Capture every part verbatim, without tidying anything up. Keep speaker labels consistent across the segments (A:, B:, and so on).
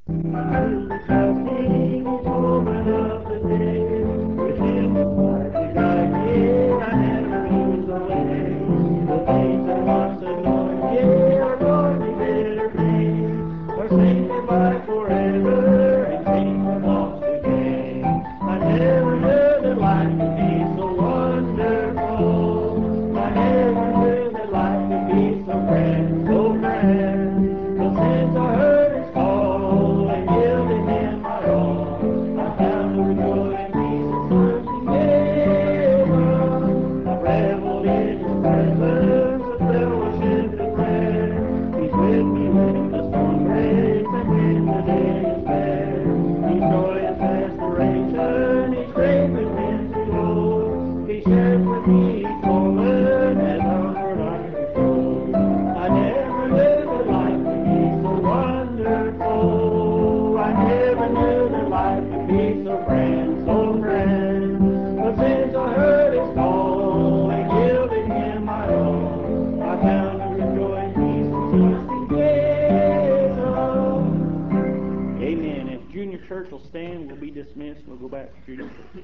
A: Feel the trusting is open up the day. With him to guide me, I never lose the way. The things I once anointed are going to better days. Are sanctified forever and changed from lost to gain. I never knew that life could be so wonderful. I never knew that life could be so grand, so grand. But since I heard His call and yielded Him my all, I found the joy in Jesus' mercy gave us. I reveled in His presence, the fellowship and prayer. He's with me when the storm breaks and when the day is bare. He's joyous restoration, His grace within to hold. He shares with me each moment as onward I go. I never knew that life could be so wonderful. I never knew that life could be so grand, so grand. But since I heard His call and yielded Him my all, I found the joy in Jesus' mercy gave us. Amen. If junior church will stand, we'll be dismissed. We'll go back to junior church.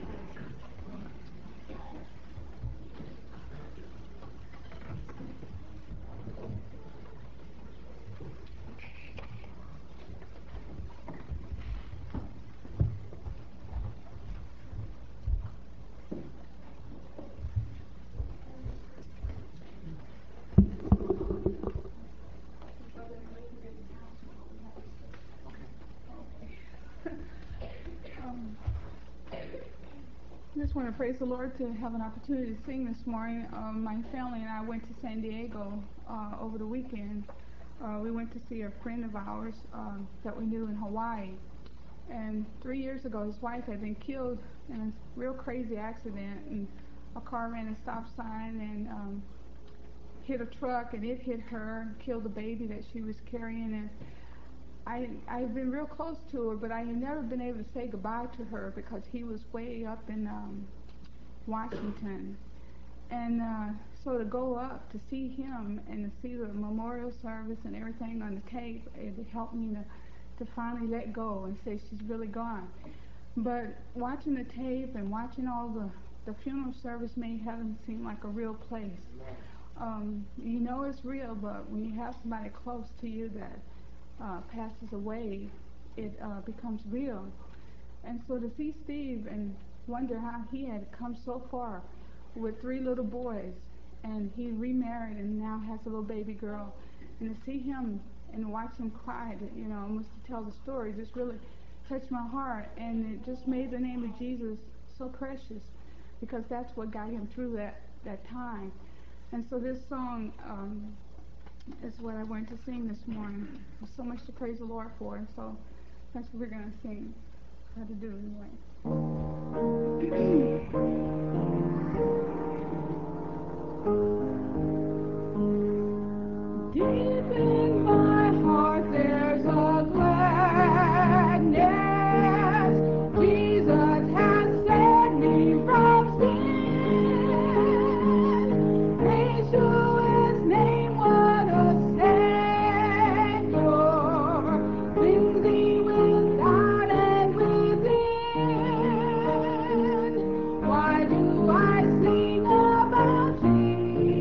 B: Um, I just want to praise the Lord to have an opportunity to sing this morning. Um, my family and I went to San Diego uh, over the weekend. Uh, we went to see a friend of ours uh, that we knew in Hawaii. And three years ago, his wife had been killed in a real crazy accident. And a car ran a stop sign and um, hit a truck, and it hit her and killed the baby that she was carrying. And I, I've been real close to her, but I have never been able to say goodbye to her because he was way up in um, Washington. And uh, so to go up to see him and to see the memorial service and everything on the tape, it helped me to, to finally let go and say she's really gone. But watching the tape and watching all the, the funeral service made heaven seem like a real place. Um, you know it's real, but when you have somebody close to you that Uh, passes away, it uh, becomes real. And so to see Steve and wonder how he had come so far with three little boys, and he remarried and now has a little baby girl, and to see him and watch him cry, to, you know, almost to tell the story, just really touched my heart, and it just made the name of Jesus so precious, because that's what got him through that, that time. And so this song, um, is what I wanted to sing this morning. There's so much to praise the Lord for, and so that's what we're going to sing. How to do anyway. Deep in my heart there's a gladness. Jesus has set me from sin. Praise to His name, what a Savior, cleansing without and within. Why do I sing about Jesus?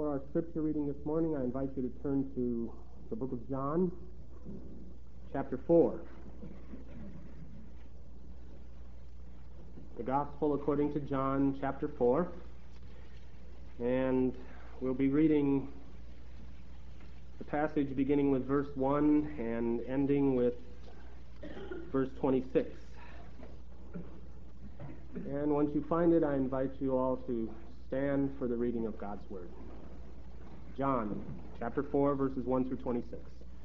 C: For our scripture reading this morning, I invite you to turn to the book of John, chapter four. The Gospel according to John, chapter four. And we'll be reading the passage beginning with verse one and ending with verse twenty-six. And once you find it, I invite you all to stand for the reading of God's Word. John, chapter four, verses one through twenty-six.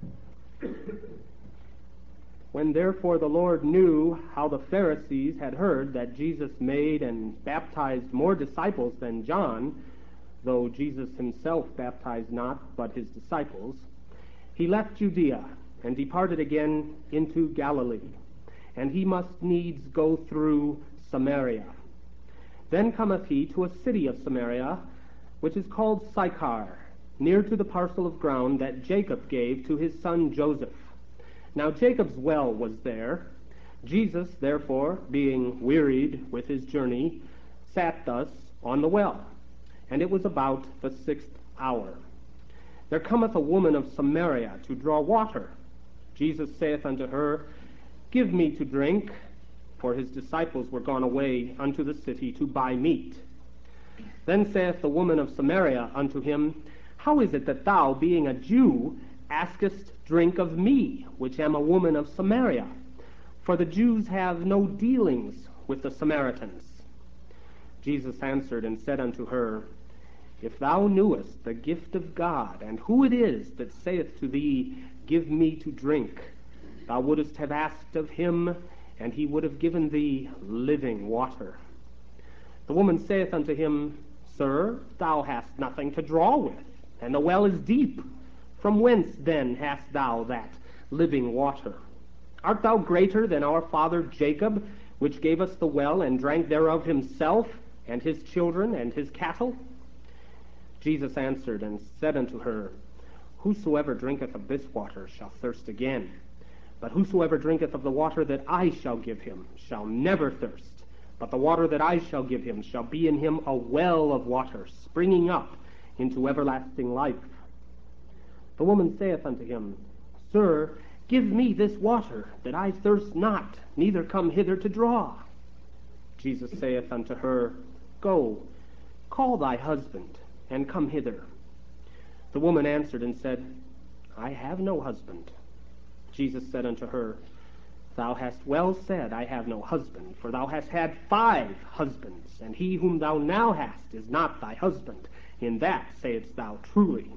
C: When therefore the Lord knew how the Pharisees had heard that Jesus made and baptized more disciples than John, though Jesus himself baptized not, but his disciples, he left Judea and departed again into Galilee, and he must needs go through Samaria. Then cometh he to a city of Samaria, which is called Sychar, near to the parcel of ground that Jacob gave to his son Joseph. Now Jacob's well was there. Jesus, therefore, being wearied with his journey, sat thus on the well. And it was about the sixth hour. There cometh a woman of Samaria to draw water. Jesus saith unto her, Give me to drink, for his disciples were gone away unto the city to buy meat. Then saith the woman of Samaria unto him, How is it that thou, being a Jew, askest drink of me, which am a woman of Samaria? For the Jews have no dealings with the Samaritans. Jesus answered and said unto her, If thou knewest the gift of God, and who it is that saith to thee, Give me to drink, thou wouldest have asked of him, and he would have given thee living water. The woman saith unto him, Sir, thou hast nothing to draw with, and the well is deep. From whence then hast thou that living water? Art thou greater than our father Jacob, which gave us the well, and drank thereof himself, and his children, and his cattle? Jesus answered and said unto her, Whosoever drinketh of this water shall thirst again. But whosoever drinketh of the water that I shall give him shall never thirst. But the water that I shall give him shall be in him a well of water, springing up into everlasting life. The woman saith unto him, Sir, give me this water, that I thirst not, neither come hither to draw. Jesus saith unto her, Go, call thy husband, and come hither. The woman answered and said, I have no husband. Jesus said unto her, Thou hast well said, I have no husband, for thou hast had five husbands, and he whom thou now hast is not thy husband. In that sayest thou truly.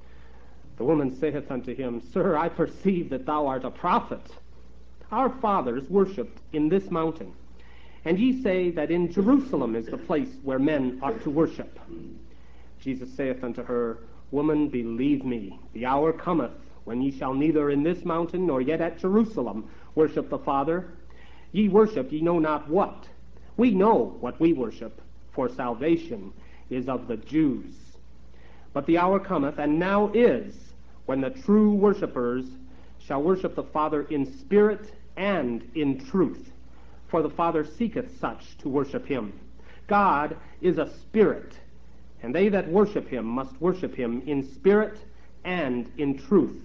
C: The woman saith unto him, Sir, I perceive that thou art a prophet. Our fathers worshipped in this mountain, and ye say that in Jerusalem is the place where men ought to worship. Jesus saith unto her, Woman, believe me, the hour cometh, when ye shall neither in this mountain nor yet at Jerusalem worship the Father. Ye worship ye know not what. We know what we worship, for salvation is of the Jews. But the hour cometh, and now is, when the true worshippers shall worship the Father in spirit and in truth. For the Father seeketh such to worship him. God is a spirit, and they that worship him must worship him in spirit and in truth.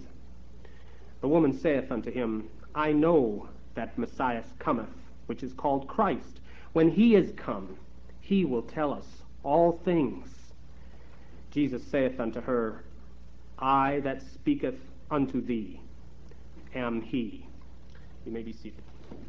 C: The woman saith unto him, I know that Messiah cometh, which is called Christ. When he is come, he will tell us all things. Jesus saith unto her, I that speaketh unto thee am he. You may be seated.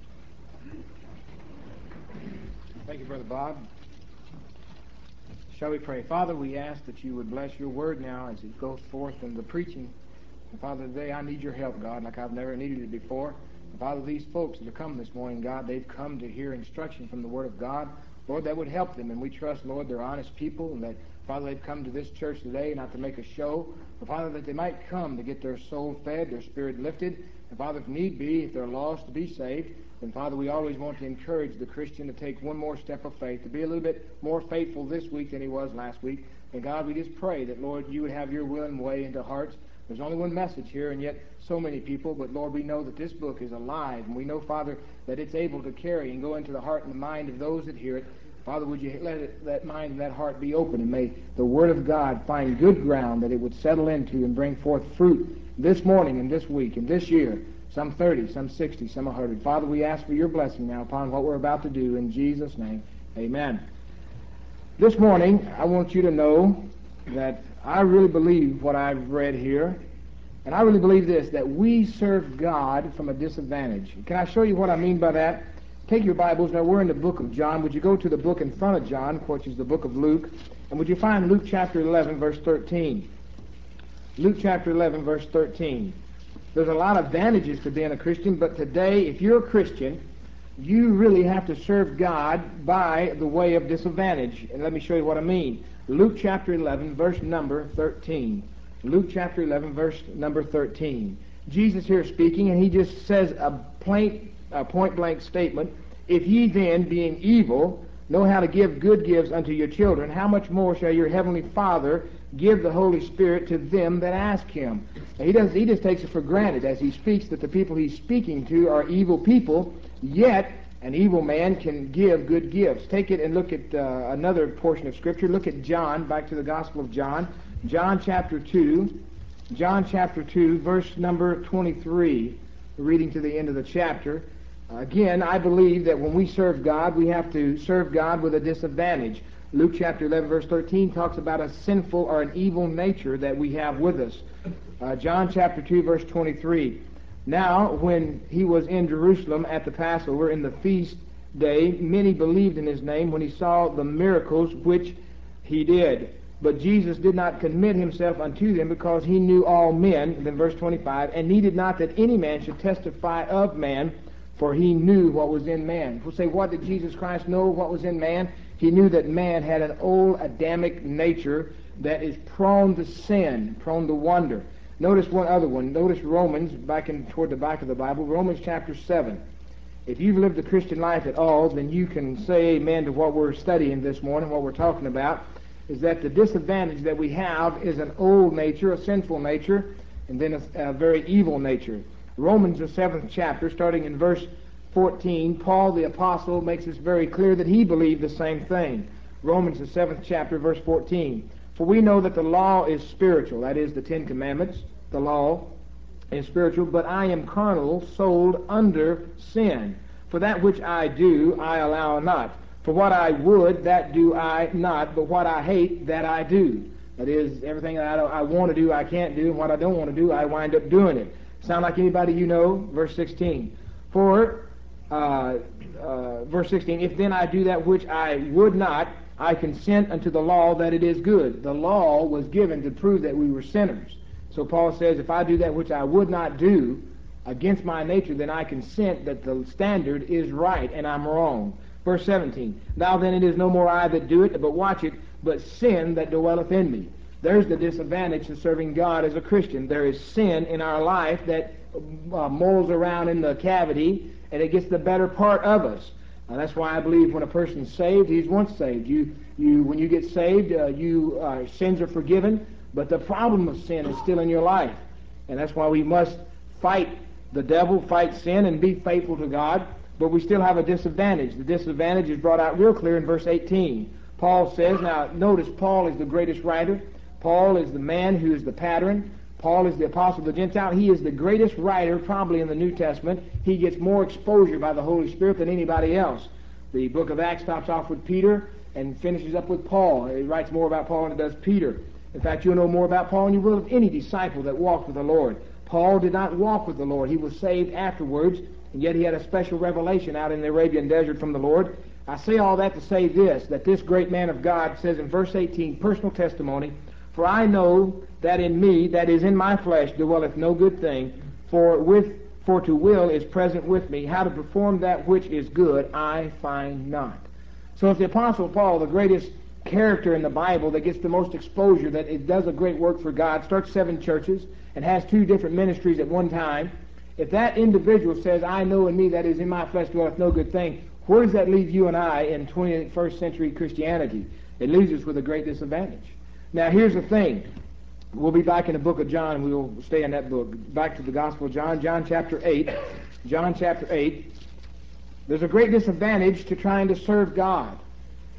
D: Thank you, Brother Bob. Shall we pray? Father, we ask that you would bless your word now as it goes forth in the preaching. And Father, today I need your help, God, like I've never needed it before. And Father, these folks that have come this morning, God, they've come to hear instruction from the word of God. Lord, that would help them, and we trust, Lord, they're honest people, and that, Father, they've come to this church today not to make a show, but, Father, that they might come to get their soul fed, their spirit lifted, and, Father, if need be, if they're lost, to be saved. And, Father, we always want to encourage the Christian to take one more step of faith, to be a little bit more faithful this week than he was last week. And, God, we just pray that, Lord, you would have your will and way into hearts. There's only one message here, and yet so many people. But, Lord, we know that this book is alive, and we know, Father, that it's able to carry and go into the heart and the mind of those that hear it. Father, would you let it, that mind and that heart be open, and may the Word of God find good ground that it would settle into and bring forth fruit this morning and this week and this year, some thirty, some sixty, some one hundred. Father, we ask for your blessing now upon what we're about to do. In Jesus' name, amen. This morning, I want you to know that I really believe what I've read here, and I really believe this, that we serve God from a disadvantage. Can I show you what I mean by that? Take your Bibles. Now, we're in the book of John. Would you go to the book in front of John, which is the book of Luke, and would you find Luke chapter eleven, verse thirteen? Luke chapter eleven, verse thirteen. There's a lot of advantages to being a Christian, but today, if you're a Christian, you really have to serve God by the way of disadvantage. And let me show you what I mean. Luke chapter eleven, verse number thirteen. Luke chapter eleven, verse number thirteen. Jesus here speaking, and he just says a plain, a point-blank statement. If ye then, being evil, know how to give good gifts unto your children, how much more shall your heavenly Father give the Holy Spirit to them that ask him? Now, he, does, he just takes it for granted as he speaks that the people he's speaking to are evil people, yet an evil man can give good gifts. Take it and look at uh, another portion of Scripture. Look at John, back to the Gospel of John. John chapter two. John chapter two, verse number twenty-three, reading to the end of the chapter. Again, I believe that when we serve God, we have to serve God with a disadvantage. Luke chapter eleven, verse thirteen talks about a sinful or an evil nature that we have with us. Uh, John chapter two, verse twenty-three. Now, when he was in Jerusalem at the Passover in the feast day, many believed in his name when he saw the miracles which he did. But Jesus did not commit himself unto them, because he knew all men, then verse twenty-five, and needed not that any man should testify of man, for he knew what was in man. We'll say, what did Jesus Christ know what was in man? He knew that man had an old Adamic nature that is prone to sin, prone to wonder. Notice one other one. Notice Romans, back in toward the back of the Bible, Romans chapter seven. If you've lived the Christian life at all, then you can say amen to what we're studying this morning, what we're talking about, is that the disadvantage that we have is an old nature, a sinful nature, and then a, a very evil nature. Romans, the seventh chapter, starting in verse fourteen, Paul the apostle makes this very clear that he believed the same thing. Romans, the seventh chapter, verse fourteen. For we know that the law is spiritual, that is, the Ten Commandments, the law is spiritual, but I am carnal, sold under sin. For that which I do, I allow not. For what I would, that do I not, but what I hate, that I do. That is, everything that I, I want to do, I can't do, and what I don't want to do, I wind up doing it. Sound like anybody you know? Verse sixteen. For, uh, uh, verse sixteen, if then I do that which I would not, I consent unto the law that it is good. The law was given to prove that we were sinners. So Paul says, if I do that which I would not do against my nature, then I consent that the standard is right and I'm wrong. Verse seventeen, now then it is no more I that do it, but watch it, but sin that dwelleth in me. There's the disadvantage to serving God as a Christian. There is sin in our life that uh, molds around in the cavity, and it gets the better part of us. Uh, that's why I believe when a person's saved, he's once saved. You, you, when you get saved, uh, you uh, sins are forgiven, but the problem of sin is still in your life. And that's why we must fight the devil, fight sin, and be faithful to God. But we still have a disadvantage. The disadvantage is brought out real clear in verse eighteen. Paul says, now notice Paul is the greatest writer. Paul is the man who is the pattern. Paul is the apostle of the Gentile. He is the greatest writer probably in the New Testament. He gets more exposure by the Holy Spirit than anybody else. The book of Acts stops off with Peter and finishes up with Paul. He writes more about Paul than it does Peter. In fact, you'll know more about Paul than you will of any disciple that walked with the Lord. Paul did not walk with the Lord. He was saved afterwards, and yet he had a special revelation out in the Arabian desert from the Lord. I say all that to say this, that this great man of God says in verse eighteen, personal testimony, for I know that in me, that is in my flesh, dwelleth no good thing, for with for to will is present with me, how to perform that which is good, I find not. So if the Apostle Paul, the greatest character in the Bible that gets the most exposure, that it does a great work for God, starts seven churches, and has two different ministries at one time, if that individual says, I know in me that is in my flesh dwelleth no good thing, where does that leave you and I in twenty-first century Christianity? It leaves us with a great disadvantage. Now here's the thing. We'll be back in the book of John. We'll stay in that book. Back to the Gospel of John, John chapter eight. John chapter eight. There's a great disadvantage to trying to serve God.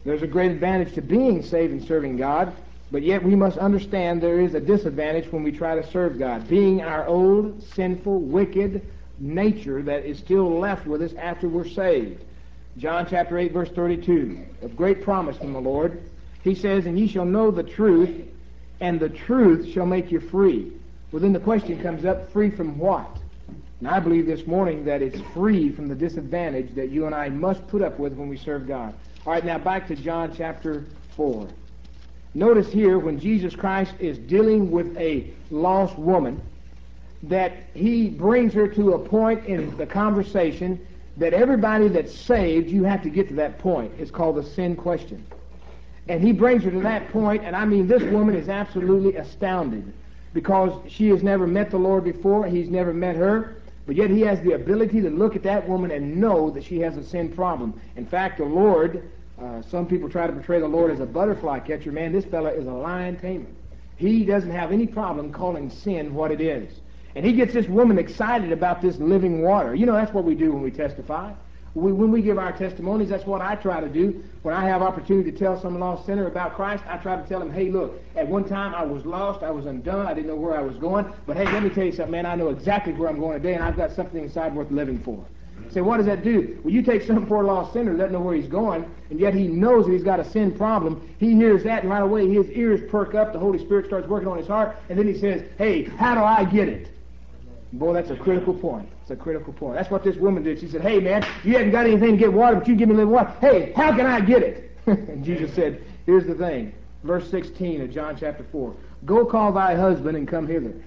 D: There's a great advantage to being saved and serving God, but yet we must understand there is a disadvantage when we try to serve God. Being our old, sinful, wicked nature that is still left with us after we're saved. John chapter eight, verse thirty-two, a great promise from the Lord. He says, and ye shall know the truth, and the truth shall make you free. Well, then the question comes up, free from what? And I believe this morning that it's free from the disadvantage that you and I must put up with when we serve God. All right, now back to John chapter four. Notice here when Jesus Christ is dealing with a lost woman, that he brings her to a point in the conversation that everybody that's saved, you have to get to that point. It's called the sin question. And he brings her to that point, and I mean, this woman is absolutely astounded because she has never met the Lord before. He's never met her, but yet he has the ability to look at that woman and know that she has a sin problem. In fact, the Lord, uh, some people try to portray the Lord as a butterfly catcher. Man, this fella is a lion tamer. He doesn't have any problem calling sin what it is. And he gets this woman excited about this living water. You know, that's what we do when we testify. We, when we give our testimonies, that's what I try to do. When I have opportunity to tell some lost sinner about Christ, I try to tell him, hey, look, at one time I was lost, I was undone, I didn't know where I was going, but hey, let me tell you something, man, I know exactly where I'm going today, and I've got something inside worth living for. Say, what does that do? Well, you take some poor lost sinner who doesn't know where he's going, and yet he knows that he's got a sin problem. He hears that, and right away his ears perk up, the Holy Spirit starts working on his heart, and then he says, hey, how do I get it? Boy, that's a critical point. It's a critical point. That's what this woman did. She said, hey, man, you haven't got anything to get water, but you give me a little water. Hey, how can I get it? And Jesus said, here's the thing. Verse sixteen of John chapter four. Go call thy husband and come hither.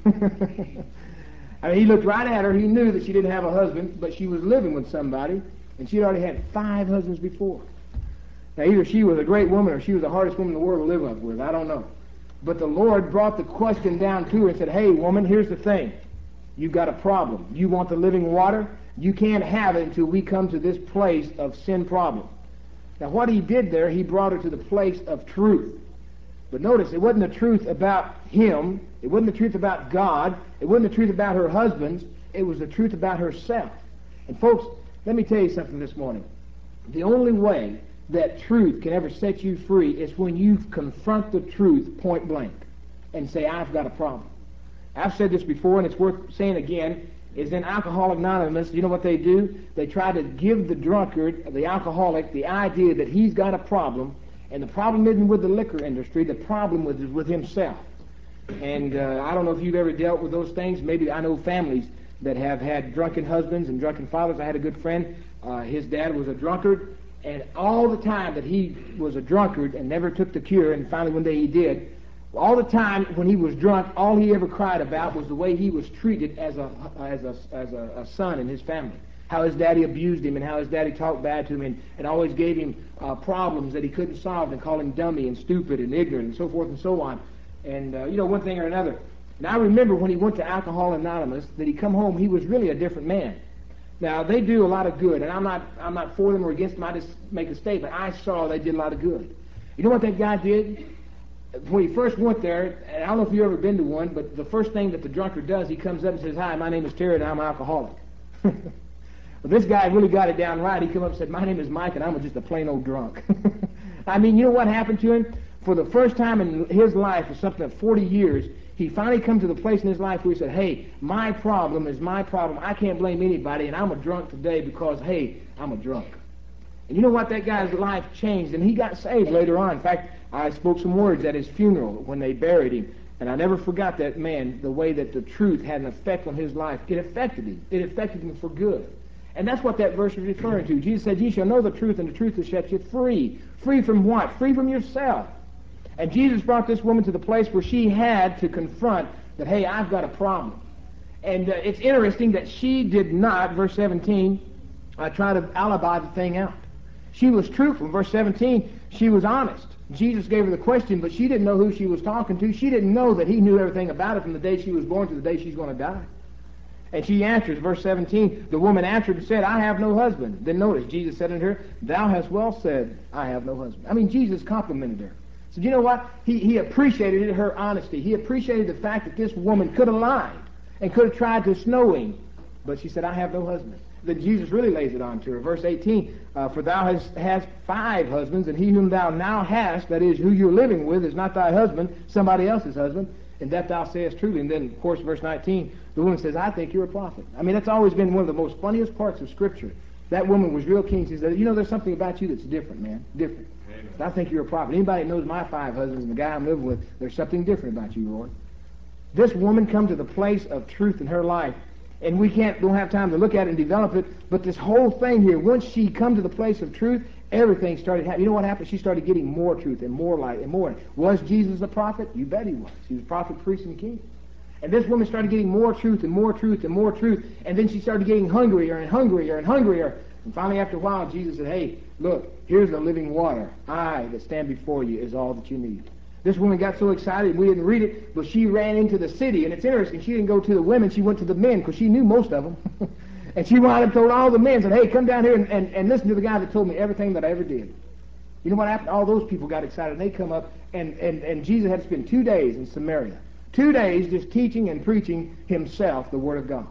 D: I mean, he looked right at her. He knew that she didn't have a husband, but she was living with somebody, and she had already had five husbands before. Now, either she was a great woman or she was the hardest woman in the world to live up with. I don't know. But the Lord brought the question down to her and said, hey, woman, here's the thing. You've got a problem. You want the living water? You can't have it until we come to this place of sin problem. Now, what he did there, he brought her to the place of truth. But notice, it wasn't the truth about him. It wasn't the truth about God. It wasn't the truth about her husbands. It was the truth about herself. And folks, let me tell you something this morning. The only way that truth can ever set you free is when you confront the truth point blank and say, I've got a problem. I've said this before, and it's worth saying again, is in Alcoholics Anonymous, you know what they do? They try to give the drunkard, the alcoholic, the idea that he's got a problem, and the problem isn't with the liquor industry, the problem with, is with himself. And uh, I don't know if you've ever dealt with those things. Maybe I know families that have had drunken husbands and drunken fathers. I had a good friend. Uh, his dad was a drunkard, and all the time that he was a drunkard and never took the cure, and finally one day he did, all the time when he was drunk, all he ever cried about was the way he was treated as a as a as a, a son in his family. How his daddy abused him and how his daddy talked bad to him and, and always gave him uh, problems that he couldn't solve and called him dummy and stupid and ignorant and so forth and so on. And, uh, you know, one thing or another. And I remember when he went to Alcoholics Anonymous that he come home, he was really a different man. Now, they do a lot of good, and I'm not I'm not for them or against them. I just make a statement. I saw they did a lot of good. You know what that guy did? When he first went there, and I don't know if you've ever been to one, but the first thing that the drunkard does, he comes up and says, hi, my name is Terry, and I'm an alcoholic. But this guy really got it down right. He came up and said, my name is Mike, and I'm just a plain old drunk. I mean, you know what happened to him? For the first time in his life, for something like forty years, he finally come to the place in his life where he said, hey, my problem is my problem. I can't blame anybody, and I'm a drunk today because, hey, I'm a drunk. And you know what? That guy's life changed, and he got saved later on. In fact, I spoke some words at his funeral when they buried him, and I never forgot that man, the way that the truth had an effect on his life. It affected him. It affected him for good. And that's what that verse is referring to. Jesus said, ye shall know the truth, and the truth will set you free. Free from what? Free from yourself. And Jesus brought this woman to the place where she had to confront that, hey, I've got a problem. And uh, it's interesting that she did not, verse seventeen, uh, try to alibi the thing out. She was truthful. In verse seventeen, she was honest. Jesus gave her the question, but she didn't know who she was talking to. She didn't know that he knew everything about it from the day she was born to the day she's going to die. And she answers, verse seventeen, the woman answered and said, I have no husband. Then notice, Jesus said unto her, thou hast well said, I have no husband. I mean, Jesus complimented her. So you know what? He, he appreciated her honesty. He appreciated the fact that this woman could have lied and could have tried to snow him. But she said, I have no husband. then Jesus really lays it on to her. Verse eighteen, uh, for thou hast, hast five husbands, and he whom thou now hast, that is, who you're living with, is not thy husband, somebody else's husband, and that thou sayest truly. And then, of course, verse nineteen, the woman says, I think you're a prophet. I mean, that's always been one of the most funniest parts of Scripture. That woman was real keen. She said, you know, there's something about you that's different, man, different. Amen. I think you're a prophet. Anybody that knows my five husbands and the guy I'm living with, there's something different about you, Lord. This woman come to the place of truth in her life, and we can't, don't have time to look at it and develop it, but this whole thing here, once she come to the place of truth, everything started happening. You know what happened? She started getting more truth and more light and more. Was Jesus a prophet? You bet he was. He was a prophet, priest, and king. And this woman started getting more truth and more truth and more truth, and then she started getting hungrier and hungrier and hungrier. And finally, after a while, Jesus said, hey, look, here's the living water. I that stand before you is all that you need. This woman got so excited, we didn't read it, but she ran into the city. And it's interesting, she didn't go to the women, she went to the men, because she knew most of them. And she wound up told all the men, said, hey, come down here and, and, and listen to the guy that told me everything that I ever did. You know what happened? All those people got excited, and they come up, and, and, and Jesus had to spend two days in Samaria. Two days just teaching and preaching himself the Word of God.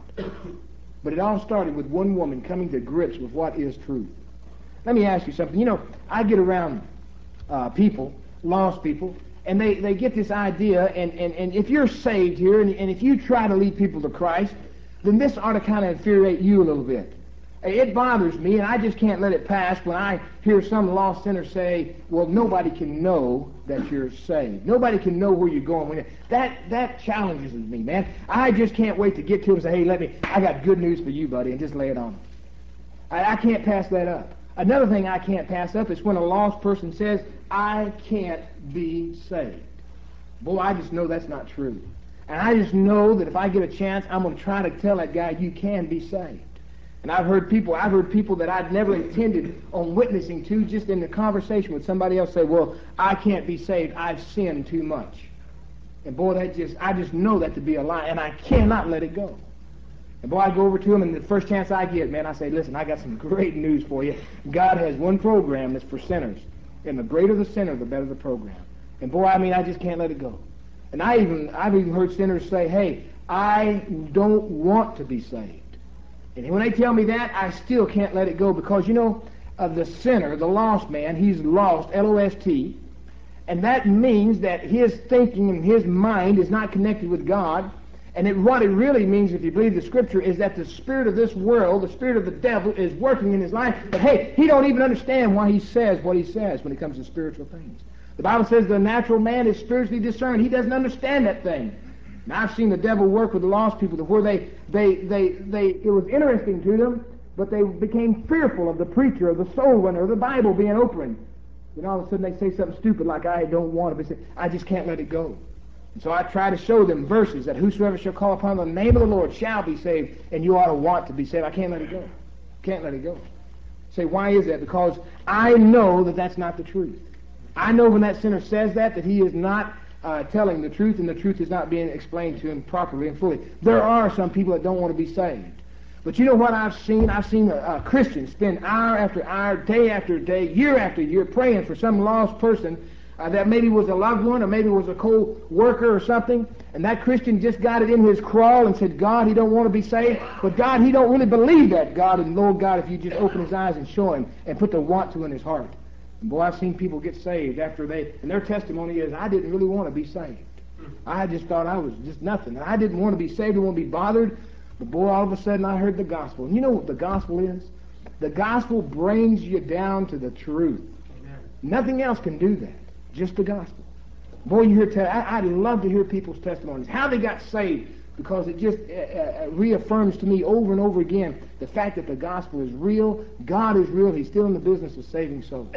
D: But it all started with one woman coming to grips with what is truth. Let me ask you something. You know, I get around uh, people, lost people, and they, they get this idea, and, and, and if you're saved here, and, and if you try to lead people to Christ, then this ought to kind of infuriate you a little bit. It bothers me, and I just can't let it pass when I hear some lost sinner say, well, nobody can know that you're saved. Nobody can know where you're going. When that, that challenges me, man. I just can't wait to get to him and say, hey, let me, I got good news for you, buddy, and just lay it on him. I, I can't pass that up. Another thing I can't pass up is when a lost person says, I can't be saved. Boy, I just know that's not true. And I just know that if I get a chance, I'm going to try to tell that guy, you can be saved. And I've heard people, I've heard people that I'd never intended on witnessing to, just in the conversation with somebody else, say, well, I can't be saved, I've sinned too much. And boy, that just, I just know that to be a lie, and I cannot let it go. And boy, I go over to him, and the first chance I get, man, I say, listen, I got some great news for you. God has one program that's for sinners. And the greater the sinner, the better the program. And boy, I mean, I just can't let it go. And I even, I've even heard sinners say, hey, I don't want to be saved. And when they tell me that, I still can't let it go, because, you know, uh, the sinner, the lost man, he's lost, L O S T, and that means that his thinking and his mind is not connected with God. And it, what it really means, if you believe the Scripture, is that the spirit of this world, the spirit of the devil, is working in his life. But hey, he don't even understand why he says what he says when it comes to spiritual things. The Bible says the natural man is spiritually discerned. He doesn't understand that thing. Now, I've seen the devil work with the lost people to where they, they, they, they, it was interesting to them, but they became fearful of the preacher, of the soul winner, of the Bible being opened. And all of a sudden they say something stupid like, I don't want to be saved. I just can't let it go. And so I try to show them verses that whosoever shall call upon the name of the Lord shall be saved, and you ought to want to be saved. I can't let it go. Can't let it go. Say, why is that? Because I know that that's not the truth. I know when that sinner says that, that he is not uh, telling the truth, and the truth is not being explained to him properly and fully. There are some people that don't want to be saved. But you know what I've seen? I've seen a, a Christian spend hour after hour, day after day, year after year, praying for some lost person uh, that maybe was a loved one or maybe was a co-worker or something, and that Christian just got it in his crawl and said, God, he don't want to be saved, but God, he don't really believe that, God, and Lord God, if you just open his eyes and show him and put the want to in his heart. And boy, I've seen people get saved after they, and their testimony is, I didn't really want to be saved. I just thought I was just nothing. I didn't want to be saved, I didn't want to be bothered. But boy, all of a sudden I heard the gospel. And you know what the gospel is? The gospel brings you down to the truth. Amen. Nothing else can do that. Just the gospel. Boy, you hear tell. I, I'd love to hear people's testimonies. How they got saved, because it just uh, uh, reaffirms to me over and over again the fact that the gospel is real. God is real. He's still in the business of saving souls.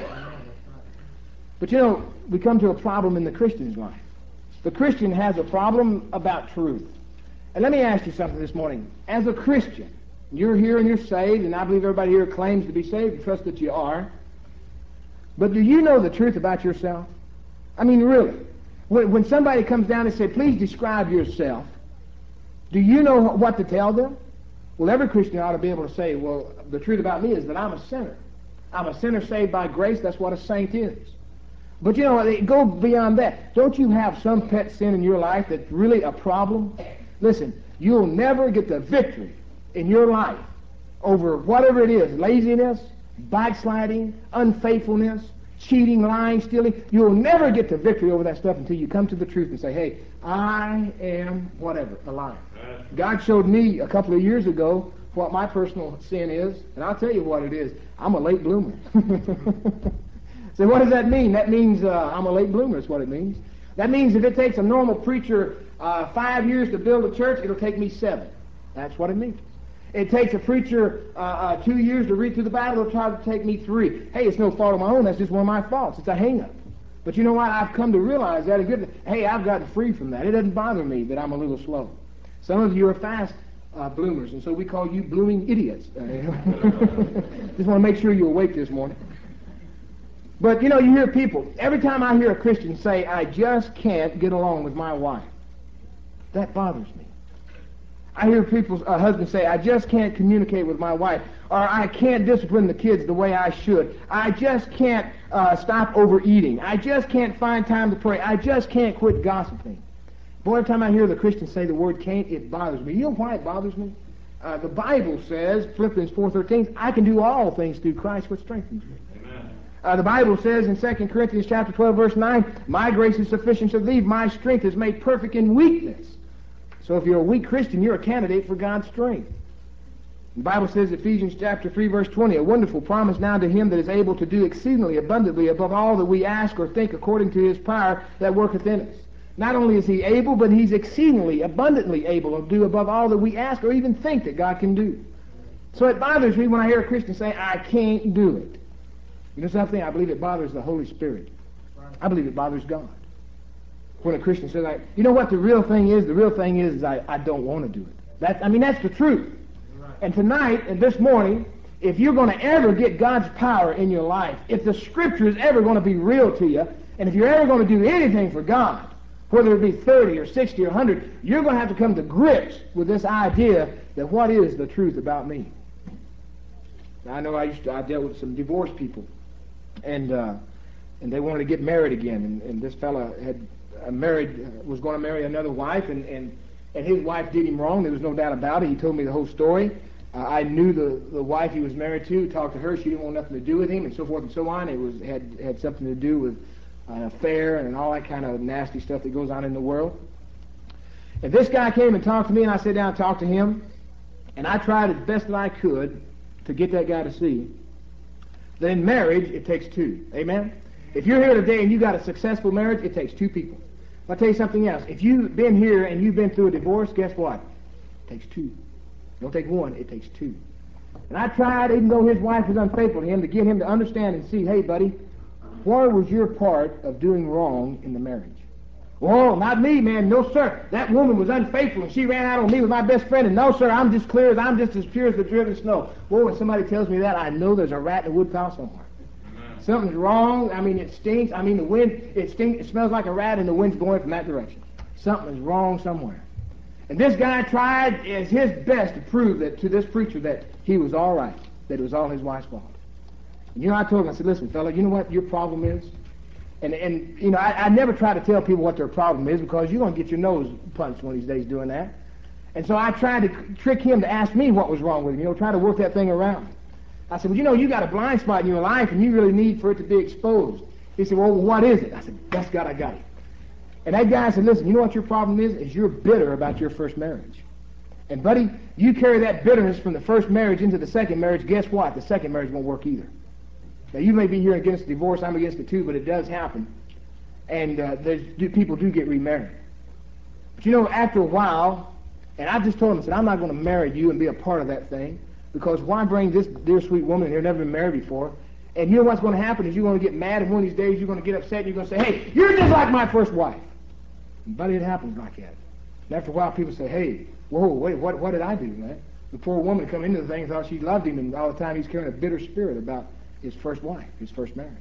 D: But you know, we come to a problem in the Christian's life. The Christian has a problem about truth. And let me ask you something this morning. As a Christian, you're here and you're saved, and I believe everybody here claims to be saved. I trust that you are. But do you know the truth about yourself? I mean, really. When, when somebody comes down and says, please describe yourself, do you know what to tell them? Well, every Christian ought to be able to say, well, the truth about me is that I'm a sinner. I'm a sinner saved by grace. That's what a saint is. But you know, go beyond that. Don't you have some pet sin in your life that's really a problem? Listen, you'll never get the victory in your life over whatever it is, laziness, backsliding, unfaithfulness, cheating, lying, stealing. You'll never get to victory over that stuff until you come to the truth and say, hey, I am whatever, a liar. God showed me a couple of years ago what my personal sin is, and I'll tell you what it is. I'm a late bloomer. So what does that mean? That means uh, I'm a late bloomer is what it means. That means if it takes a normal preacher uh, five years to build a church, it'll take me seven. That's what it means. It takes a preacher uh, uh, two years to read through the Bible. It'll try to take me three. Hey, it's no fault of my own. That's just one of my faults. It's a hang-up. But you know what? I've come to realize that. Good, hey, I've gotten free from that. It doesn't bother me that I'm a little slow. Some of you are fast uh, bloomers, and so we call you blooming idiots. Just want to make sure you're awake this morning. But, you know, you hear people, every time I hear a Christian say, I just can't get along with my wife, that bothers me. I hear people's uh, husbands say, I just can't communicate with my wife, or I can't discipline the kids the way I should. I just can't uh, stop overeating. I just can't find time to pray. I just can't quit gossiping. Boy, every time I hear the Christians say the word can't, it bothers me. You know why it bothers me? Uh, the Bible says, Philippians four thirteen, I can do all things through Christ which strengthens me. Amen. Uh, the Bible says in Second Corinthians chapter twelve, verse nine, my grace is sufficient for thee. My strength is made perfect in weakness. So if you're a weak Christian, you're a candidate for God's strength. The Bible says, Ephesians chapter three, verse twenty, a wonderful promise now to him that is able to do exceedingly abundantly above all that we ask or think according to his power that worketh in us. Not only is he able, but he's exceedingly abundantly able to do above all that we ask or even think that God can do. So it bothers me when I hear a Christian say, I can't do it. You know something? I believe it bothers the Holy Spirit. I believe it bothers God. When a Christian says, I, you know what the real thing is? The real thing is, is I, I don't want to do it. That, I mean, that's the truth. Right. And tonight and this morning, if you're going to ever get God's power in your life, if the Scripture is ever going to be real to you, and if you're ever going to do anything for God, whether it be thirty or sixty or one hundred, you're going to have to come to grips with this idea that what is the truth about me? Now, I know I used to, I dealt with some divorced people, and uh, and they wanted to get married again, and, and this fella had uh, married, uh, was going to marry another wife, and, and, and his wife did him wrong. There was no doubt about it. He told me the whole story. Uh, I knew the, the wife he was married to, talked to her. She didn't want nothing to do with him, and so forth and so on. It was had had something to do with an affair and all that kind of nasty stuff that goes on in the world. And this guy came and talked to me, and I sat down and talked to him, and I tried as best that I could to get that guy to see that in marriage it takes two. Amen? If you're here today and you got a successful marriage, it takes two people. I'll tell you something else. If you've been here and you've been through a divorce, guess what? It takes two. It don't take one, it takes two. And I tried, even though his wife was unfaithful to him, to get him to understand and see, hey, buddy, where was your part of doing wrong in the marriage? Well, not me, man. No, sir. That woman was unfaithful, and she ran out on me with my best friend, and no, sir, I'm just clear as I'm just as pure as the driven snow. Boy, when somebody tells me that, I know there's a rat in the woodpile somewhere. Amen. Something's wrong. I mean, it stinks. I mean, the wind, it stinks. It smells like a rat, and the wind's going from that direction. Something's wrong somewhere. And this guy tried as his best to prove that to this preacher that he was all right, that it was all his wife's fault. And, you know, I told him, I said, listen, fella, you know what your problem is? And, and you know, I, I never try to tell people what their problem is because you're going to get your nose punched one of these days doing that. And so I tried to trick him to ask me what was wrong with him, you know, try to work that thing around. I said, well, you know, you got a blind spot in your life and you really need for it to be exposed. He said, well, what is it? I said, that's God, I got it. And that guy said, listen, you know what your problem is? Is you're bitter about your first marriage. And, buddy, you carry that bitterness from the first marriage into the second marriage, guess what? The second marriage won't work either. Now, you may be here against divorce, I'm against it too, but it does happen. And uh, there's, do, people do get remarried. But you know, after a while, and I just told him, I said, I'm not going to marry you and be a part of that thing, because why bring this dear sweet woman in here, never been married before, and you know what's going to happen is you're going to get mad, and one of these days you're going to get upset, and you're going to say, hey, you're just like my first wife. And buddy, it happens like that. And after a while, people say, hey, whoa, wait, what, what did I do, man? The poor woman come into the thing and thought she loved him, and all the time he's carrying a bitter spirit about his first wife, his first marriage.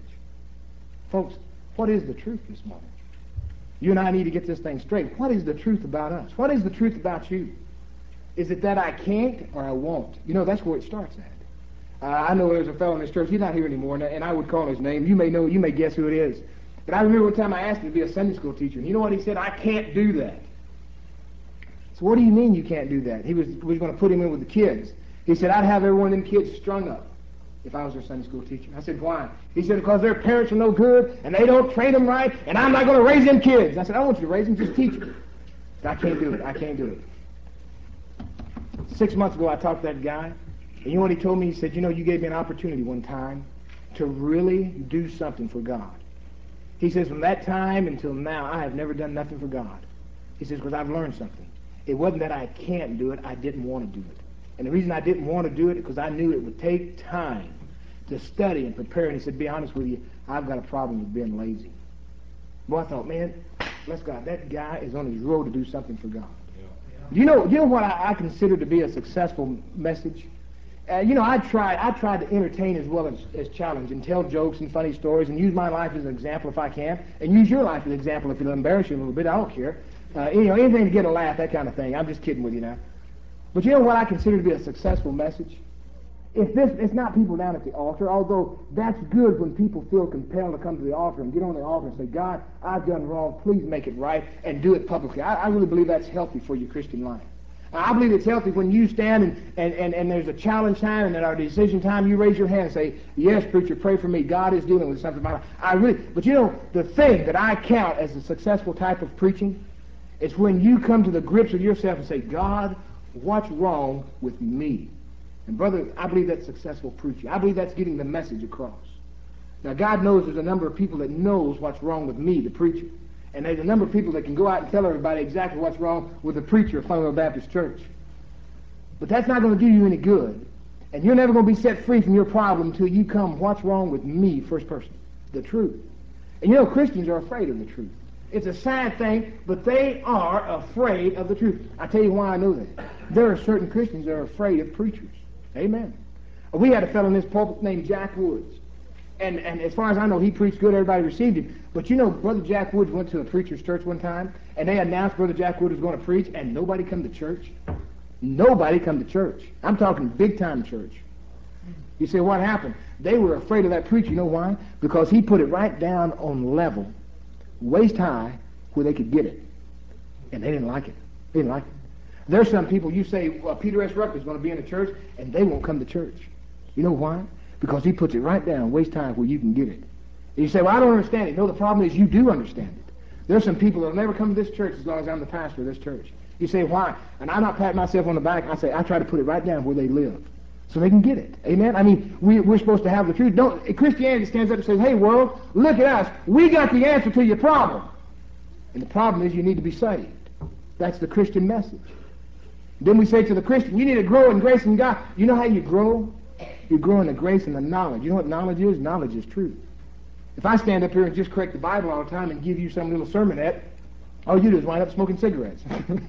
D: Folks, what is the truth this morning? You and I need to get this thing straight. What is the truth about us? What is the truth about you? Is it that I can't or I won't? You know, that's where it starts at. Uh, I know there's a fellow in this church, he's not here anymore, and, and I would call his name. You may know, you may guess who it is. But I remember one time I asked him to be a Sunday school teacher, and you know what he said? I can't do that. So what do you mean you can't do that? He was, was going to put him in with the kids. He said, I'd have every one of them kids strung up if I was their Sunday school teacher. I said, why? He said, because their parents are no good, and they don't train them right, and I'm not going to raise them kids. I said, I want you to raise them, just teach them. I can't do it. I can't do it. Six months ago, I talked to that guy, and you know what he told me? He said, you know, you gave me an opportunity one time to really do something for God. He says, from that time until now, I have never done nothing for God. He says, because I've learned something. It wasn't that I can't do it, I didn't want to do it. And the reason I didn't want to do it is because I knew it would take time to study and prepare. And he said, be honest with you, I've got a problem with being lazy. Well, I thought, man, bless God, that guy is on his road to do something for God. Yeah. Yeah. You know, you know what I, I consider to be a successful message? Uh, you know, I tried, I tried to entertain as well as, as challenge and tell jokes and funny stories and use my life as an example if I can, and use your life as an example if it'll embarrass you a little bit. I don't care. Uh, you know, anything to get a laugh, that kind of thing. I'm just kidding with you now. But you know what I consider to be a successful message? If this, it's not people down at the altar, although that's good when people feel compelled to come to the altar and get on the altar and say, God, I've done wrong, please make it right, and do it publicly. I, I really believe that's healthy for your Christian life. I believe it's healthy when you stand and, and, and, and there's a challenge time and at our decision time, you raise your hand and say, yes, preacher, pray for me. God is dealing with something. About I really, but you know, the thing that I count as a successful type of preaching is when you come to the grips with yourself and say, God, what's wrong with me? And brother, I believe that's successful preaching. I believe that's getting the message across. Now, God knows there's a number of people that knows what's wrong with me, the preacher. And there's a number of people that can go out and tell everybody exactly what's wrong with the preacher of Fundamental Baptist Church. But that's not going to do you any good. And you're never going to be set free from your problem until you come, what's wrong with me, first person, the truth. And you know, Christians are afraid of the truth. It's a sad thing, but they are afraid of the truth. I tell you why I know that. There are certain Christians that are afraid of preachers. Amen. We had a fellow in this pulpit named Jack Woods. And, and as far as I know, he preached good. Everybody received him. But you know, Brother Jack Woods went to a preacher's church one time, and they announced Brother Jack Woods was going to preach, and nobody come to church. Nobody come to church. I'm talking big-time church. You say, what happened? They were afraid of that preacher. You know why? Because he put it right down on level, waist high, where they could get it. And they didn't like it. They didn't like it. There's some people, you say, well, Peter S. Rucker is going to be in the church, and they won't come to church. You know why? Because he puts it right down, waist high, where you can get it. And you say, well, I don't understand it. No, the problem is you do understand it. There's some people that will never come to this church as long as I'm the pastor of this church. You say, why? And I'm not patting myself on the back. I say, I try to put it right down where they live so they can get it. Amen? I mean, we, we're supposed to have the truth. Don't, Christianity stands up and says, hey, world, look at us. We got the answer to your problem. And the problem is you need to be saved. That's the Christian message. Then we say to the Christian, you need to grow in grace in God. You know how you grow? You grow in the grace and the knowledge. You know what knowledge is? Knowledge is truth. If I stand up here and just correct the Bible all the time and give you some little sermonette, all you do is wind up smoking cigarettes.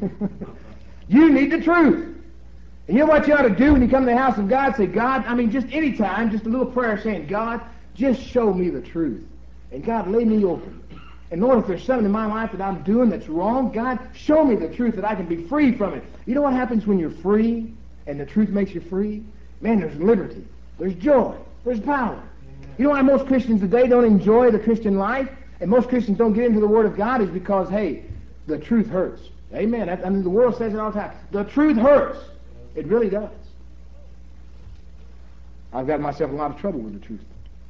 D: You need the truth. And you know what you ought to do when you come to the house of God? Say, God, I mean, just any time, just a little prayer saying, God, just show me the truth. And God, lay me open. And Lord, if there's something in my life that I'm doing that's wrong, God, show me the truth that I can be free from it. You know what happens when you're free and the truth makes you free? Man, there's liberty. There's joy. There's power. You know why most Christians today don't enjoy the Christian life? And most Christians don't get into the Word of God is because, hey, the truth hurts. Amen. I mean, the world says it all the time. The truth hurts. It really does. I've got myself in a lot of trouble with the truth.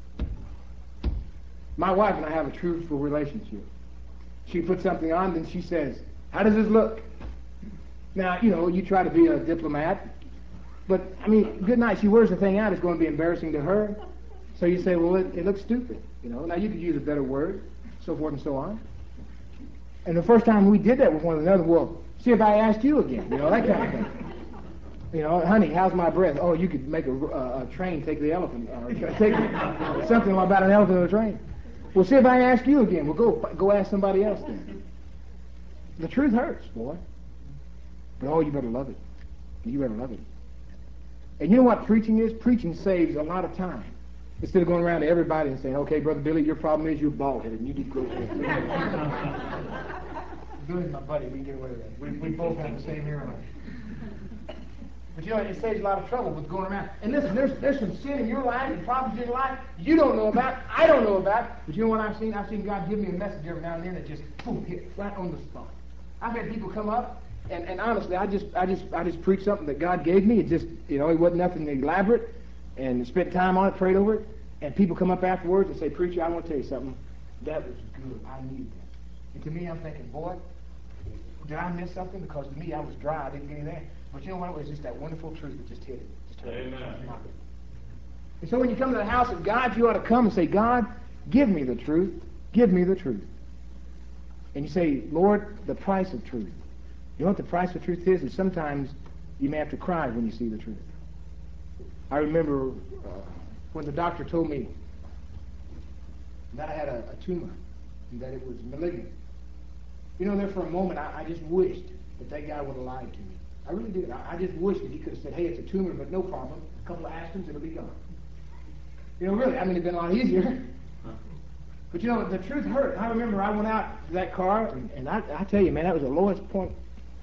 D: My wife and I have a truthful relationship. She puts something on, then she says, how does this look? Now, you know, you try to be a diplomat, but, I mean, good night. She wears the thing out. It's going to be embarrassing to her. So you say, well, it, it looks stupid. You know, now you could use a better word, so forth and so on. And the first time we did that with one another, well, see if I asked you again, you know, that kind of thing. You know, honey, how's my breath? Oh, you could make a, a, a train take the elephant, or take something about an elephant or a train. Well, see if I ask you again. Well, go go ask somebody else then. The truth hurts, boy. But oh, you better love it. You better love it. And you know what preaching is? Preaching saves a lot of time. Instead of going around to everybody and saying, okay, Brother Billy, your problem is you're bald-headed and you need to go ahead. Billy's my buddy. We can get away with that. We, we both have the same hairline. But you know, it saves a lot of trouble with going around. And listen, there's, there's some sin in your life and problems in your life you don't know about, I don't know about. But you know what I've seen? I've seen God give me a message every now and then that just, boom, hit right on the spot. I've had people come up And, and honestly, I just I just I just preached something that God gave me. It just, you know, it wasn't nothing elaborate, and spent time on it, prayed over it. And people come up afterwards and say, "Preacher, I want to tell you something. That was good. I needed that." And to me, I'm thinking, boy, did I miss something? Because to me, I was dry. I didn't get anything. But you know what? It was just that wonderful truth that just hit it. Just hit it. And so when you come to the house of God, you ought to come and say, "God, give me the truth. Give me the truth." And you say, "Lord, the price of truth." You know what the price of truth is? And sometimes you may have to cry when you see the truth. I remember uh, when the doctor told me that I had a, a tumor and that it was malignant. You know, there for a moment, I, I just wished that that guy would have lied to me. I really did. I, I just wished that he could have said, "Hey, it's a tumor, but no problem. A couple of aspirins, it'll be gone." You know, really, I mean, it'd been a lot easier. But you know, the truth hurt. I remember I went out to that car, and, and I, I tell you, man, that was the lowest point,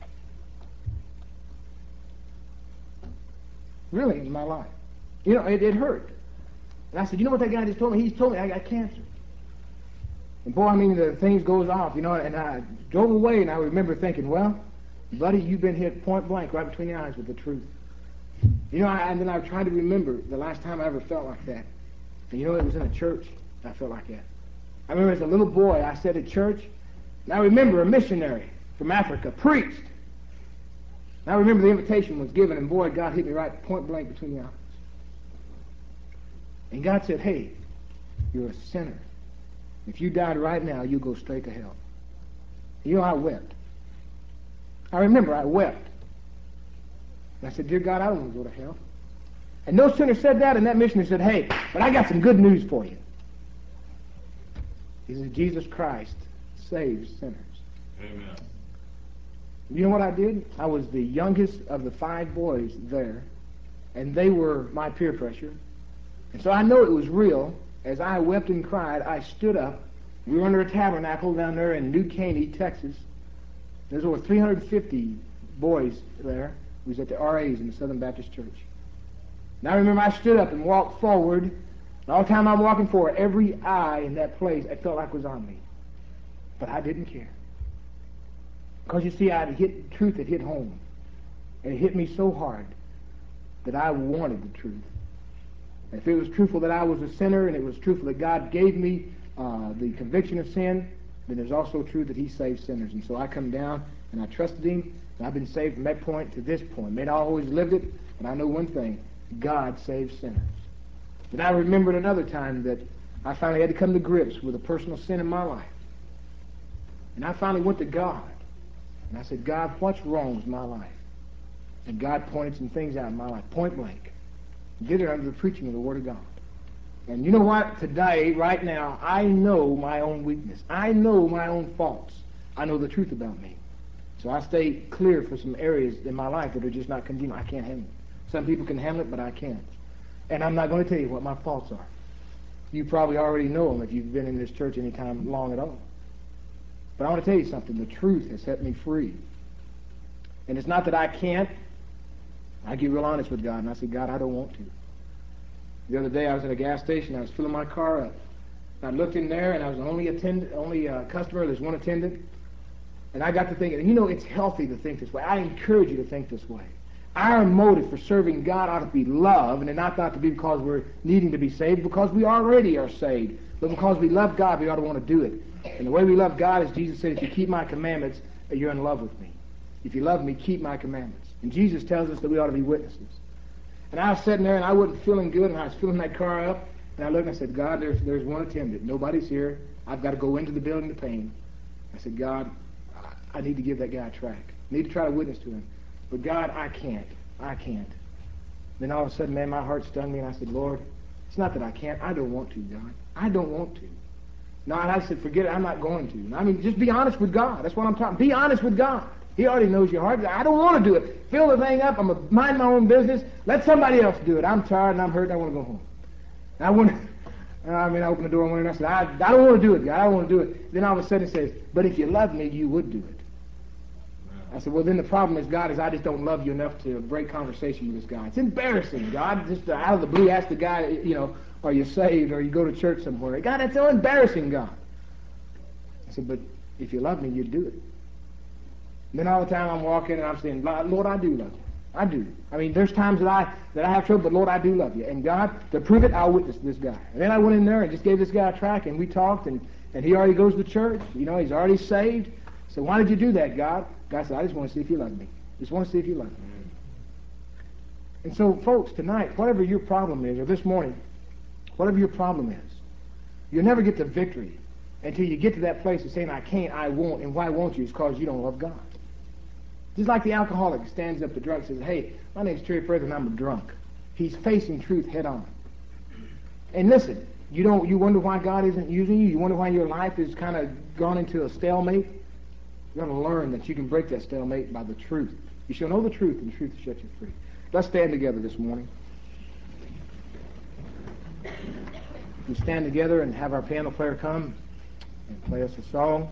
D: really, in my life. You know, it, it hurt. And I said, "You know what that guy just told me? He's told me I got cancer." And boy, I mean, the things goes off, you know, and I drove away, and I remember thinking, well, buddy, you've been hit point blank right between the eyes with the truth. You know, I, and then I tried to remember the last time I ever felt like that. And you know, it was in a church I felt like that. I remember as a little boy, I sat at church, and I remember a missionary from Africa preached. And I remember the invitation was given, and boy, God hit me right point blank between the eyes. And God said, "Hey, you're a sinner. If you died right now, you go straight to hell." You know, I wept. I remember I wept. And I said, "Dear God, I don't want to go to hell." And no sooner said that, and that missionary said, "Hey, but I got some good news for you." He said, "Jesus Christ saves sinners."
E: Amen.
D: You know what I did? I was the youngest of the five boys there, and they were my peer pressure. And so I know it was real. As I wept and cried, I stood up. We were under a tabernacle down there in New Caney, Texas. There's over three hundred fifty boys there. We was at the R A's in the Southern Baptist Church. And I remember I stood up and walked forward. And all the time I'm walking forward, every eye in that place, I felt like was on me. But I didn't care. Because you see, I had hit truth that hit home. And it hit me so hard that I wanted the truth. And if it was truthful that I was a sinner, and it was truthful that God gave me uh, the conviction of sin, then there's also truth that He saves sinners. And so I come down and I trusted Him, and I've been saved from that point to this point. May not always lived it, but I know one thing: God saves sinners. But I remembered another time that I finally had to come to grips with a personal sin in my life. And I finally went to God, and I said, "God, what's wrong with my life?" And God pointed some things out in my life, point blank. Did it under the preaching of the Word of God. And you know what? Today, right now, I know my own weakness. I know my own faults. I know the truth about me. So I stay clear for some areas in my life that are just not congenial. I can't handle it. Some people can handle it, but I can't. And I'm not going to tell you what my faults are. You probably already know them if you've been in this church any time long at all. But I want to tell you something. The truth has set me free. And it's not that I can't. I get real honest with God, and I say, "God, I don't want to." The other day I was at a gas station. I was filling my car up. I looked in there, and I was the only attendant, only uh, customer. There's one attendant. And I got to thinking, you know, it's healthy to think this way. I encourage you to think this way. Our motive for serving God ought to be love, and it not ought to be because we're needing to be saved, because we already are saved. But because we love God, we ought to want to do it. And the way we love God is, Jesus said, "If you keep my commandments, you're in love with me. If you love me, keep my commandments." And Jesus tells us that we ought to be witnesses. And I was sitting there, and I wasn't feeling good, and I was filling that car up, and I looked and I said, "God, there's there's one attendant. Nobody's here. I've got to go into the building to pay him." I said, "God, I need to give that guy a track. I need to try to witness to him. But God, I can't. I can't." Then all of a sudden, man, my heart stung me, and I said, "Lord, it's not that I can't. I don't want to, God. I don't want to." No, and I said, "Forget it. I'm not going to." I mean, just be honest with God. That's what I'm talking. Be honest with God. He already knows your heart. I don't want to do it. Fill the thing up. I'm going to mind my own business. Let somebody else do it. I'm tired and I'm hurt and I want to go home. And I went, I mean, I opened the door one and I said, I, I don't want to do it, God. I don't want to do it. Then all of a sudden it says, "But if you love me, you would do it." I said, "Well, then the problem is, God, is I just don't love you enough to break conversation with this guy. It's embarrassing, God. Just uh, out of the blue, ask the guy, you know, are you saved, or you go to church somewhere. God, that's so embarrassing, God." I said, "But if you love me, you'd do it." And then all the time I'm walking and I'm saying, Lord, I do love you. I do. I mean, there's times that I that I have trouble, but Lord, I do love you. And God, to prove it, I'll witness to this guy. And then I went in there and just gave this guy a track, and we talked, and, and he already goes to church. You know, he's already saved. So why did you do that, God? God said, I just want to see if you love me. Just want to see if you love me. And so, folks, tonight, whatever your problem is, or this morning, whatever your problem is, you'll never get to victory until you get to that place of saying, I can't, I won't, and why won't you? It's because you don't love God. Just like the alcoholic stands up to drunk and says, hey, my name's Terry Further and I'm a drunk. He's facing truth head on. And listen, you don't you wonder why God isn't using you? You wonder why your life has kind of gone into a stalemate? You're going to learn that you can break that stalemate by the truth. You shall know the truth, and the truth will set you free. Let's stand together this morning. We stand together and have our piano player come and play us a song.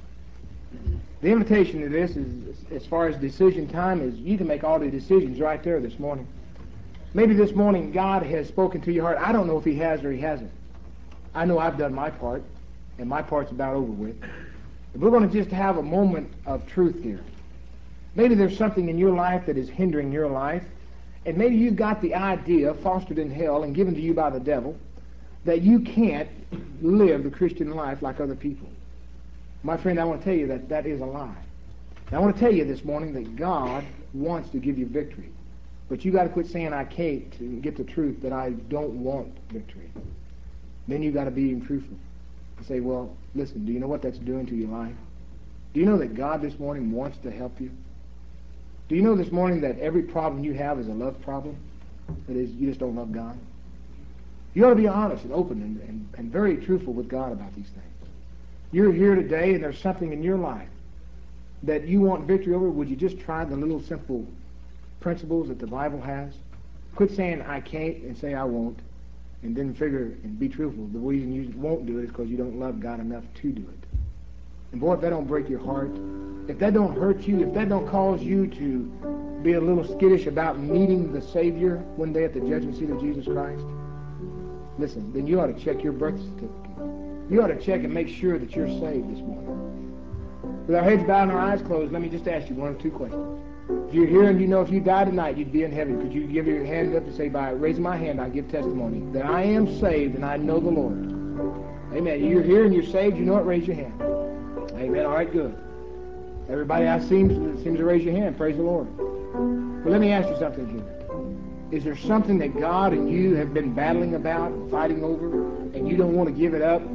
D: The invitation to this is, as far as decision time, is you can make all the decisions right there this morning. Maybe this morning God has spoken to your heart. I don't know if he has or he hasn't. I know I've done my part, and my part's about over with. But we're going to just have a moment of truth here. Maybe there's something in your life that is hindering your life, and maybe you've got the idea, fostered in hell and given to you by the devil, that you can't live the Christian life like other people. My friend, I want to tell you that that is a lie. And I want to tell you this morning that God wants to give you victory. But you got to quit saying I can't to get the truth that I don't want victory. Then you got to be truthful. And say, well, listen, do you know what that's doing to your life? Do you know that God this morning wants to help you? Do you know this morning that every problem you have is a love problem? That is, you just don't love God? You ought to be honest and open and, and, and very truthful with God about these things. You're here today and there's something in your life that you want victory over. Would you just try the little simple principles that the Bible has? Quit saying I can't and say I won't, and then figure and be truthful. The reason you won't do it is because you don't love God enough to do it. And boy, if that don't break your heart, if that don't hurt you, if that don't cause you to be a little skittish about meeting the Savior one day at the judgment seat of Jesus Christ, listen, then you ought to check your birth certificate. You ought to check and make sure that you're saved this morning. With our heads bowed and our eyes closed, let me just ask you one or two questions. If you're here and you know if you died tonight, you'd be in heaven, could you give your hand up and say, by raising my hand, I give testimony that I am saved and I know the Lord? Amen. You're here and you're saved, you know it, raise your hand. Amen. All right, good. Everybody I seems, seems to raise your hand. Praise the Lord. But let me ask you something here. Is there something that God and you have been battling about and fighting over, and you don't want to give it up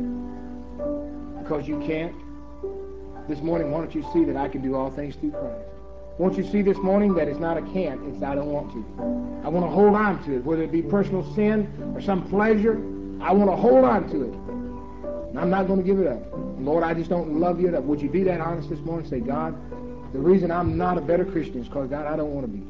D: because you can't? This morning, why don't you see that I can do all things through Christ? Won't you see this morning that it's not a can't, it's I don't want to. I want to hold on to it, whether it be personal sin or some pleasure. I want to hold on to it. And I'm not going to give it up. Lord, I just don't love you enough. Would you be that honest this morning? Say, God, the reason I'm not a better Christian is because, God, I don't want to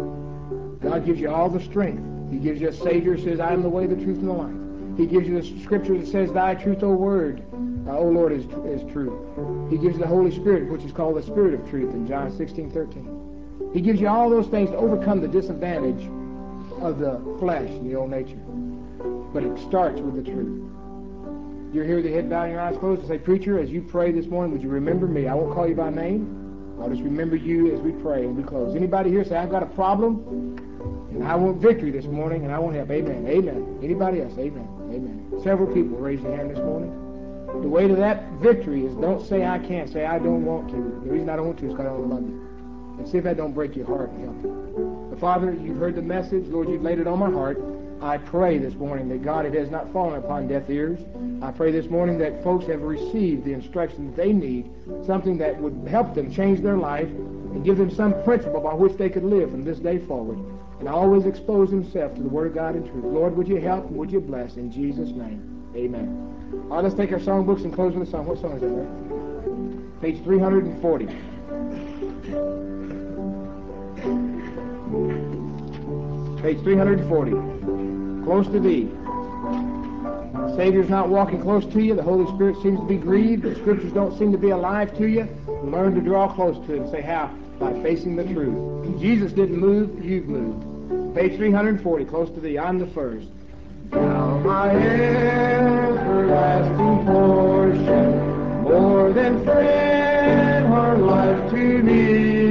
D: be. God gives you all the strength. He gives you a Savior who says, I am the way, the truth, and the life. He gives you the scripture that says, thy truth, O word, uh, O Lord, is, is true. He gives you the Holy Spirit, which is called the Spirit of truth in John sixteen thirteen. He gives you all those things to overcome the disadvantage of the flesh and the old nature. But it starts with the truth. You're here with your head bowed and your eyes closed and say, preacher, as you pray this morning, would you remember me? I won't call you by name. I'll just remember you as we pray and we close. Anybody here say, I've got a problem and I want victory this morning and I want help? Amen. Amen. Anybody else? Amen. Amen. Several people raised their hand this morning. The way to that victory is don't say I can't, say I don't want to. The reason I don't want to is because I don't love you. And see if that don't break your heart and help you. But Father, you've heard the message. Lord, you've laid it on my heart. I pray this morning that, God, it has not fallen upon deaf ears. I pray this morning that folks have received the instruction that they need, something that would help them change their life and give them some principle by which they could live from this day forward and always expose themselves to the Word of God and truth. Lord, would you help and would you bless in Jesus' name? Amen. All right, let's take our songbooks and close with a song. What song is that, right? Page three hundred forty. Page three hundred forty. Close to thee. The Savior's not walking close to you. The Holy Spirit seems to be grieved. The Scriptures don't seem to be alive to you. Learn to draw close to Him. Say how? By facing the truth. Jesus didn't move. You've moved. Page three hundred forty. Close to thee. I'm the first. Now my everlasting portion, more than friend or life to me.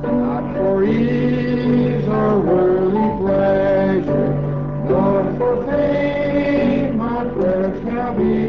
D: Not for ease or worldly pleasure, nor for fame my prayer shall be.